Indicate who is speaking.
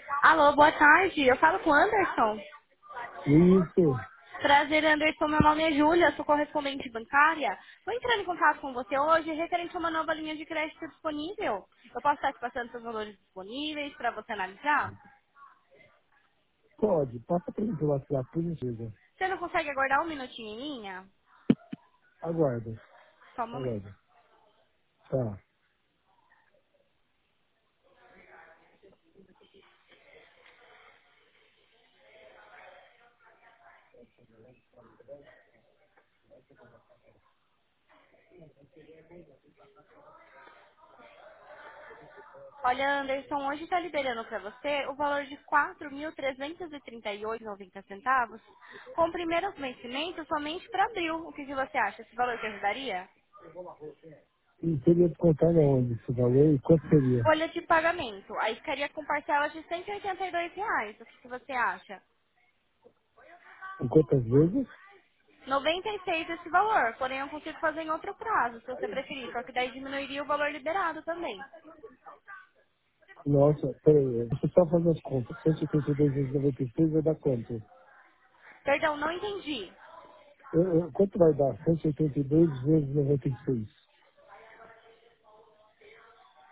Speaker 1: Alô, boa tarde. Eu falo com o Anderson.
Speaker 2: Isso.
Speaker 1: Prazer, Anderson. Meu nome é Júlia, sou correspondente bancária. Vou entrar em contato com você hoje referente a uma nova linha de crédito disponível. Eu posso estar te passando seus valores disponíveis para você analisar?
Speaker 2: Pode. Passa para mim pelo WhatsApp, por gentileza.
Speaker 1: Você não consegue aguardar um minutinho em linha?
Speaker 2: Aguarda.
Speaker 1: Só um momento.
Speaker 2: Aguarda. Tá.
Speaker 1: Olha, Anderson, hoje está liberando para você o valor de R$ 4.338,90 com o primeiro vencimento somente para abril. O que você acha? Esse valor te ajudaria?
Speaker 2: E teria de contar onde esse valor e quanto seria?
Speaker 1: Folha de pagamento. Aí ficaria com parcelas de R$ 182. O que você acha?
Speaker 2: Em quantas vezes?
Speaker 1: 96 esse valor, porém eu consigo fazer em outro prazo, se você preferir, só que daí diminuiria o valor liberado também.
Speaker 2: Nossa, peraí. Deixa eu só fazer as contas. 182 vezes 96 vai dar quanto?
Speaker 1: Perdão, não entendi.
Speaker 2: Quanto vai dar? 182 vezes 96.